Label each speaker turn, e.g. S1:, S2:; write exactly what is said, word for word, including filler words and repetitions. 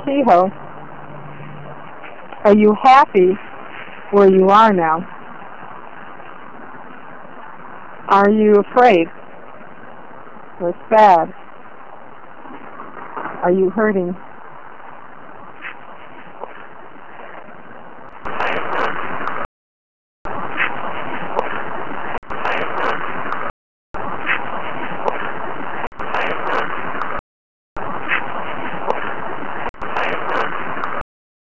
S1: Kehoe. Are you happy where you are now? Are you afraid or sad? Are you hurting?